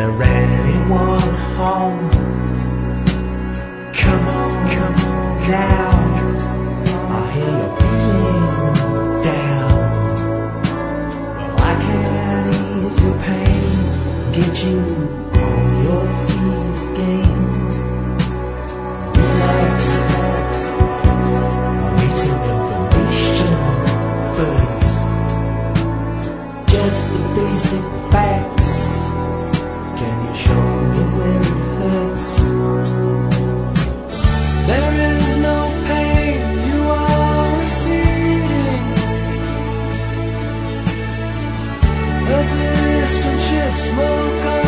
there anyone home? Come on now, I hear you're feeling down. Well, I can ease your pain, get you on your feet again. Relax, I need some information first. Just the basic facts. Can you show me where it hurts? There is no pain, you are receding. A distant ship smoke